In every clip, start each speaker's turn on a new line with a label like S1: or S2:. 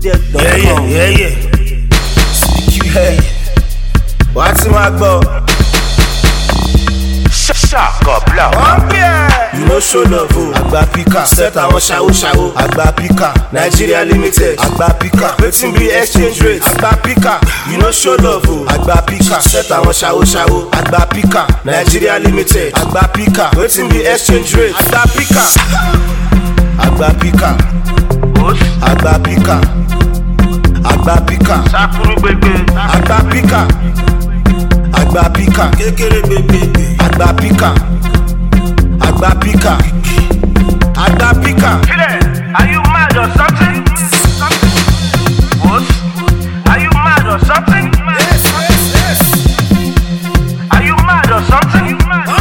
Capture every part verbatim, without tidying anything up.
S1: project dot com.
S2: Yeah, yeah, yeah, yeah. C Q, hey. What's my go?
S3: Shaka blow.
S2: You know show love, oh. Agba Pika. Set àwọn ṣàwó ṣàwó. Agba Pika. Nigeria Limited. Agba Pika. Wetin be exchange rate? Agba Pika. You know show love, oh. Agba Pika. Set àwọn ṣàwó ṣàwó. Agba Pika. Nigeria Limited. Agba Pika. Wetin be exchange rate? Agba Pika. Agba Pika. Agba Pika. Agba Pika.
S3: Sakuru gbegbe.
S2: Agba Pika. Agba Pika. Kékeré gbegbe. Agba Pika. Agba Pika. Agba Pika.
S3: Are you mad or something? What? Are you mad or something?
S2: Yes, yes, yes.
S3: Are you mad or something?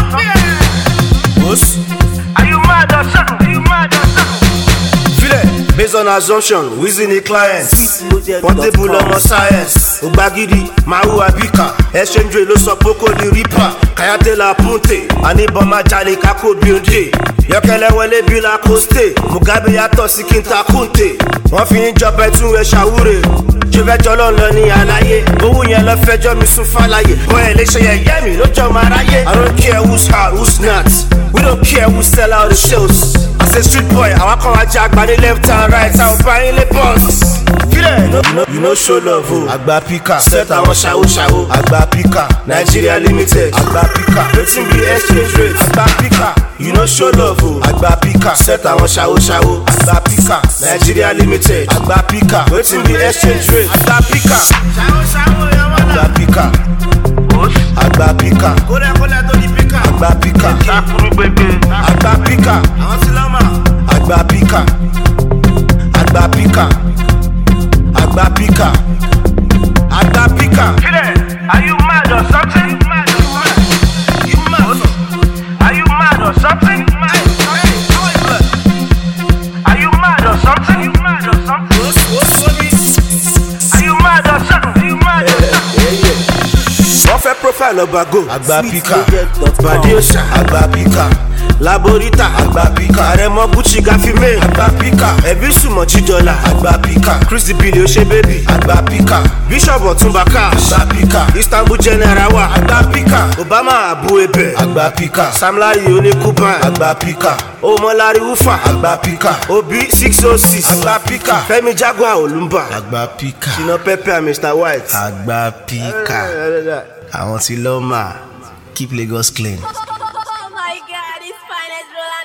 S2: What?
S3: Are you mad or something? Are you mad or something?
S2: Feel it. Based on assumption, within the clients.
S1: project dot
S2: Portable
S1: com.
S2: on science. Ugbagidi, Mahu Abika. Exchange rate, lo so poko di Reaper. Kayate la punte. Anibama jale kako bionde. Yokele wele bila koste. Mugabe yato si kinta kunte. Wọ́n fi ń jọba ẹtún ẹ ṣàwúre. Ṣé fẹ́ jọ lọ́nà ní àlàyé? Owó yẹn lọ fẹjọ́ mi sún fàlàyé. Wọ́n ẹ̀ lè ṣe yẹ̀yẹ́ mi lójọ́ máa ráyé. I don't care who's hot, who's not. We don't care who sell out the shows. As a street boy, àwọn kan wá jẹ́ àgbà ní left and right. Àwọn bá yín lé boss. Fílẹ̀. You know, you know show love o. Agba Pika. Set àwọn ṣàwó ṣàwó. Agba Pika. Nigeria Limited. Agba Pika. Wetin be exchange rate? Agba Pika. You know show love o. Agba Pika. Set àwọn ṣàwó ṣàwó. Agba Pika. Nigeria Limited. Agba Pika. Wetin be exchange rate? Agba Pika. Agba Pika. Agba Pika. Agba Pika.
S3: Sakuru gbegbe.
S2: Agba Pika. Agba Pika. Agba Pika. Agba Pika. Agba Pika.
S3: Are you mad or something?
S2: You mad?
S3: Are you mad or something? Are you mad or something? Are you mad or something? Are you mad or something? Are you mad or something?
S2: Wọ́n fẹ́ profile ọba go. Agba Pika.
S1: project dot com.
S2: Badiosa. Agba Pika. Laborita. Agba Pika. Aremo Gucci Gafime. Agba Pika. Ebisumo Chidola. Agba Pika. Christy Billy Ose baby. Agba Pika. Bishop Otunbaka. Agba Pika. Istanbul General wa. Agba Pika. Obama Abu Ebe. Agba Pika. Sam Larry Onikuban. Agba Pika. Omolari Ufa. Agba Pika. Obi six oh six. Agba Pika. Femi Jaguar Olumba. Agba Pika. Shina Pepe and Mister White. Agba Pika. Àwọn tí lọ́ọ́ máa keep Lagos clean.
S4: Oh my God, it's finest.